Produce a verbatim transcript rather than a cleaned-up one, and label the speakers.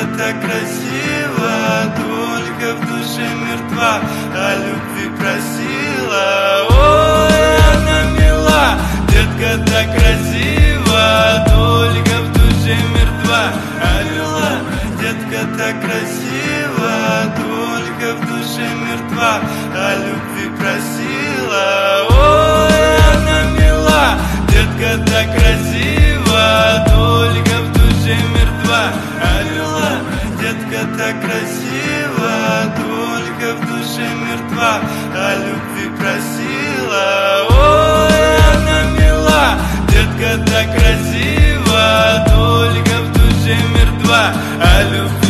Speaker 1: так красиво, только в душе мертва, о любви просила. Ой, она мила, детка так красиво, только в душе мертва, а мила, детка так красиво, только в душе мертва, о любви просила. Ой, она мила, детка так красиво, только в душе мертва, а мила, детка так красиво, только в душе мертва, о любви просила. Ой, она мила, детка так красиво, только в душе мертва, о любви.